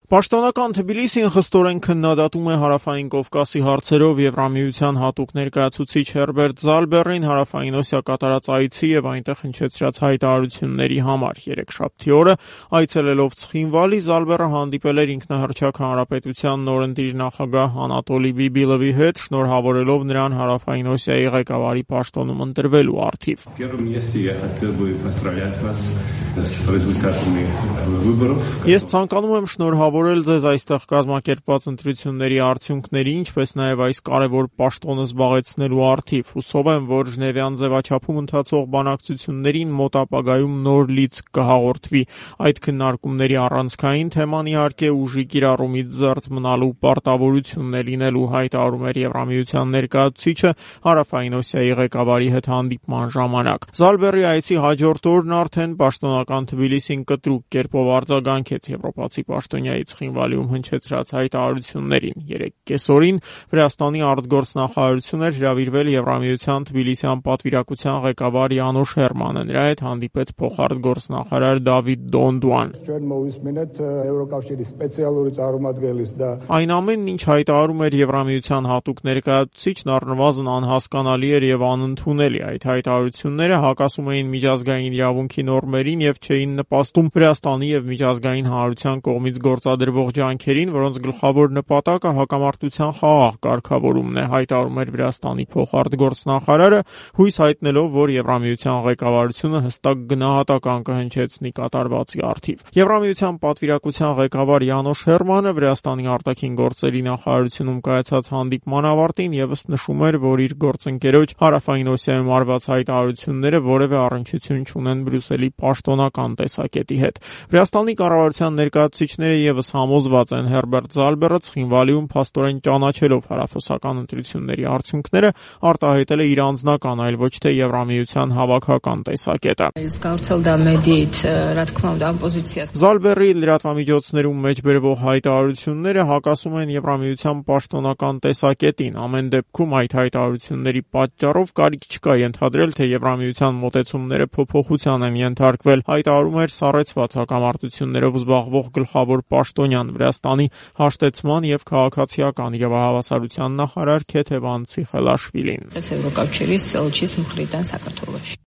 Պաշտոնական Թբիլիսին խստորեն քննադատում է Հարավային Կովկասի հարցերով Եվրամիության հատուկ ներկայացուցիչ Հերբերտ Զալբերին Հարավային Օսիա կատարած այցի եւ այնտեղ հնչեցրած հայտարարությունների համար։ Երեքշաբթի օրը այցելելով Ցխինվալի Զալբերը հանդիպել էր ինքնահռչակ հանրապետության նորընտիր նախագահ Անատոլի Բիբիլովի հետ, շնորհավորելով նրան Հարավային Օսիայի ղեկավարի պաշտոնում ընտրվելու առթիվ։ Ես ցանկանում եմ շնորհավորել ձեզ այստեղ կազմակերպված ընտրությունների արդյունքների, ինչպես նաև այս կարևոր պաշտոնը զբաղեցնելու առթիվ։ Հուսով եմ, որ Ժնևյան ձևաչափում ընթացող բանակցություններին մոտ ապագայում նոր լիցք կհաղորդվի։ Այդ քննարկումների առանցքային թեման իհարկե ուժի կիրառումից զերծ մնալու պարտավորությունն է լինելու, հայտարարում էր Եվրամիության ներկայացուցիչը Հարավային Օսիայի ղեկավարի հետ հանդիպման ժամանակ։ Զալբերի այցի հաջորդ օրն արդեն պաշտոնական Թբիլիսին կտրուկ կերպով արձագանքեց եվրոպացի պաշտոնյայի Ցխինվալիում հնչեցրած հայտարարություններին։ 3 կեսօրին Վրաստանի արտգործնախարարություն էր հրավիրվել Եվրամիության Թբիլիսյան պատվիրակության ղեկավար Յանուշ Հերմանը։ Նրա հետ հանդիպեց փոխարտգործնախարար Դավիթ Դոնդուան։ Այն ամենն, ինչ հայտարարում էր Եվրամիության հատուկ ներկայացուցիչն, առնվազն անհասկանալի էր եւ անընդունելի։ Այդ հայտարարությունները հակասում էին միջազգային իրավունքի նորմերին եւ չէին նպաստում Վրաստանի եւ միջազգային հանրության կողմից գործադրվող ջանքերին, որոնց գլխավոր նպատակը հակամարտության խաղաղ կարգավորումն է, հայտարարում էր Վրաստանի փոխարտգործնախարարը, հույս հայտնելով, որ Եվրամիության ղեկավարությունը հստակ գնահատական կհնչեցնի կատարվածի առթիվ։ Եվրամիության պատվիրակության ղեկավար Յանուշ Հերմանը Վրաստանի արտաքին գործերի նախարարությունում կայացած հանդիպման ավարտին եւս նշում էր, որ իր գործընկերոջ Հարավային Օսիայում արված հայտարարությունները որևէ առնչություն չունեն Բրյուսելի պաշտոնական տեսակետի հետ։ Վրաստանի կառավարության ներկայացուցիչները եւս համոզված են Հերբերտ Զալբերը Ցխինվալիում փաստորեն ճանաչելով հարավոսական ընտրությունների արդյունքները արտահայտել է իր անձնական, այլ ոչ թե Եվրամիության հավաքական տեսակետը։ Զալբերի լրատվամիջոցներում մեջբերվող հայտարարությունները հակասում են Եվրամիության պաշտոնական տեսակետին։ Ամեն դեպքում այդ հայտարարությունների պատճառով կարիք չկա ենթադրել, թե Եվրամիության մոտեցումները փոփոխության են ենթարկվել, հայտարարում էր սառեցված հակամարտություններով զբաղվող գլխավոր պաշտոնյան Վրաստանի հաշտեցման եւ քաղաքացիական իրավահավասարության նախարար Քեթևան Ցիխելաշվիլին։